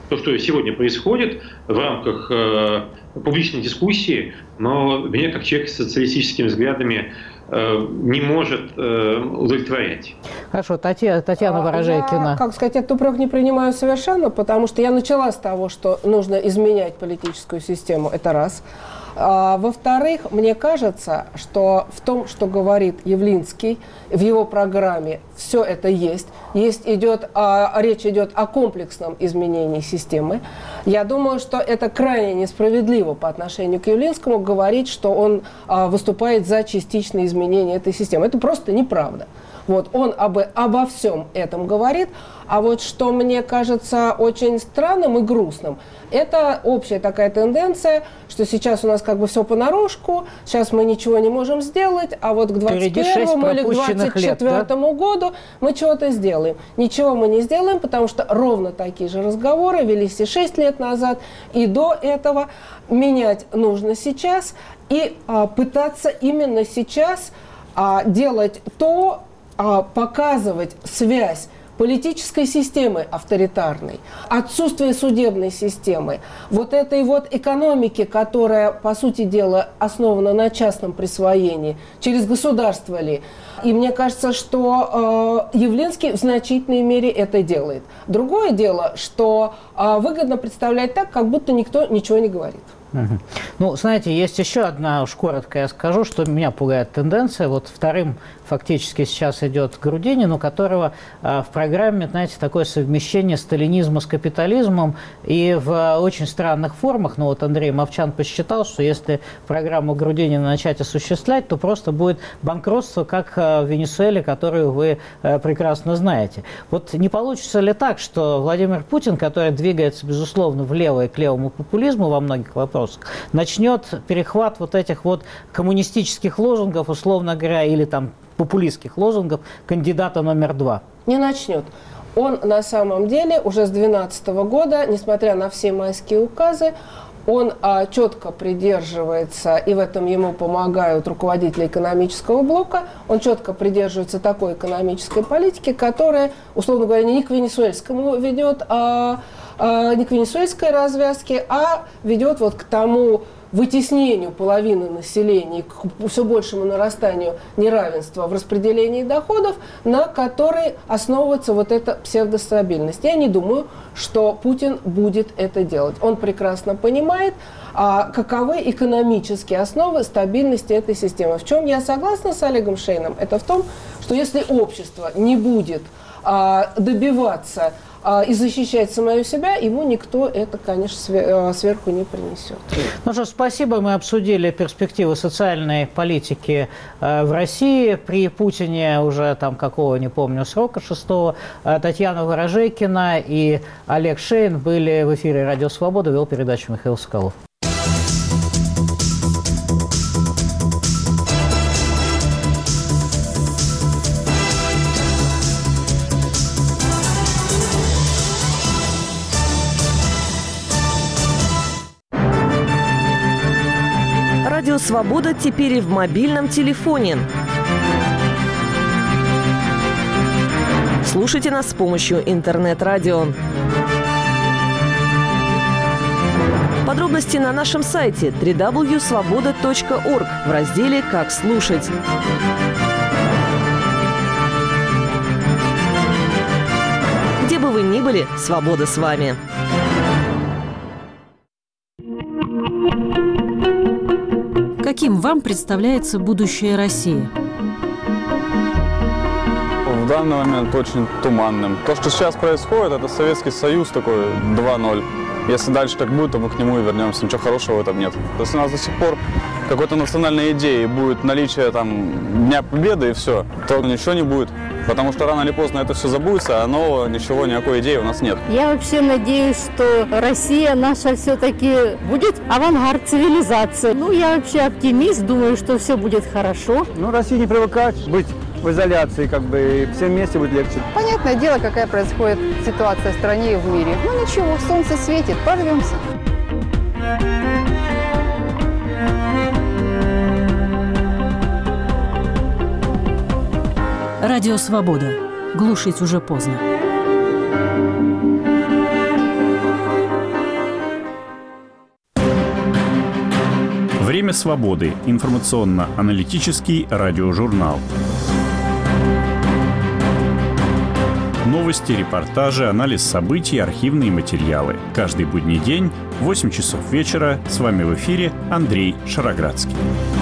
то, что сегодня происходит в рамках э, публичной дискуссии, но меня, как человек с социалистическими взглядами, э, не может э, удовлетворять. Хорошо, Татьяна, Татьяна Ворожейкина. Я, как сказать, этот упрек не принимаю совершенно, потому что я начала с того, что нужно изменять политическую систему, это раз. А, во-вторых, мне кажется, что в том, что говорит Явлинский, в его программе все это есть. Есть идет, а, речь идет о комплексном изменении системы. Я думаю, что это крайне несправедливо по отношению к Явлинскому говорить, что он а, выступает за частичное изменение этой системы. Это просто неправда. Вот, он об, обо всем этом говорит, а вот что мне кажется очень странным и грустным, это общая такая тенденция, что сейчас у нас как бы все понарошку, сейчас мы ничего не можем сделать, а вот к двадцать первому или к двадцать четвёртому да? году мы чего-то сделаем. Ничего мы не сделаем, потому что ровно такие же разговоры велись и шесть лет назад, и до этого. Менять нужно сейчас и а, пытаться именно сейчас а, делать то, показывать связь политической системы авторитарной, отсутствие судебной системы, вот этой вот экономики, которая, по сути дела, основана на частном присвоении, через государство ли. И мне кажется, что э, Явлинский в значительной мере это делает. Другое дело, что э, выгодно представлять так, как будто никто ничего не говорит. Угу. Ну, знаете, есть еще одна, уж коротко я скажу, что меня пугает тенденция. Вот вторым фактически сейчас идет Грудинин, у которого а, в программе, знаете, такое совмещение сталинизма с капитализмом и в очень странных формах. Ну, вот Андрей Мовчан посчитал, что если программу Грудинина начать осуществлять, то просто будет банкротство, как а, в Венесуэле, которую вы а, прекрасно знаете. Вот не получится ли так, что Владимир Путин, который двигается, безусловно, влево и к левому популизму во многих вопросах, начнет перехват вот этих вот коммунистических лозунгов, условно говоря, или там популистских лозунгов кандидата номер два? Не начнет. Он на самом деле уже с две тысячи двенадцатого года, несмотря на все майские указы, он а, четко придерживается, и в этом ему помогают руководители экономического блока, он четко придерживается такой экономической политики, которая, условно говоря, не к венесуэльскому ведет, а, а не к венесуэльской развязке, а ведет вот к тому вытеснению половины населения, к все большему нарастанию неравенства в распределении доходов, на которой основывается вот эта псевдостабильность. Я не думаю, что Путин будет это делать. Он прекрасно понимает, а, каковы экономические основы стабильности этой системы. В чем я согласна с Олегом Шейном, это в том, что если общество не будет а, добиваться и защищать самого себя, ему никто это, конечно, сверху не принесет. Ну что, спасибо. Мы обсудили перспективы социальной политики в России при Путине уже там какого, не помню, срока, шестого. Татьяна Ворожейкина и Олег Шейн были в эфире «Радио Свобода», вел передачу Михаил Соколов. Радио «Свобода» теперь и в мобильном телефоне. Слушайте нас с помощью интернет-радио. Подробности на нашем сайте дабл ю дабл ю дабл ю точка свобода точка орг в разделе «Как слушать». Где бы вы ни были, свобода с вами. Каким вам представляется будущее России? В данный момент очень туманным. То, что сейчас происходит, это Советский Союз такой два ноль. Если дальше так будет, то мы к нему и вернемся. Ничего хорошего в этом нет. Если у нас до сих пор какой-то национальной идеи будет наличие там Дня Победы и все, то ничего не будет. Потому что рано или поздно это все забудется, а нового ничего, никакой идеи у нас нет. Я вообще надеюсь, что Россия наша все-таки будет авангард цивилизации. Ну, я вообще оптимист, думаю, что все будет хорошо. Ну, России не привыкать быть в изоляции, как бы, и всем вместе будет легче. Понятное дело, какая происходит ситуация в стране и в мире. Ну, ничего, солнце светит, порвемся. Радио «Свобода». Глушить уже поздно. Время свободы. Информационно-аналитический радиожурнал. Новости, репортажи, анализ событий, архивные материалы. Каждый будний день в восемь часов вечера. С вами в эфире Андрей Шароградский.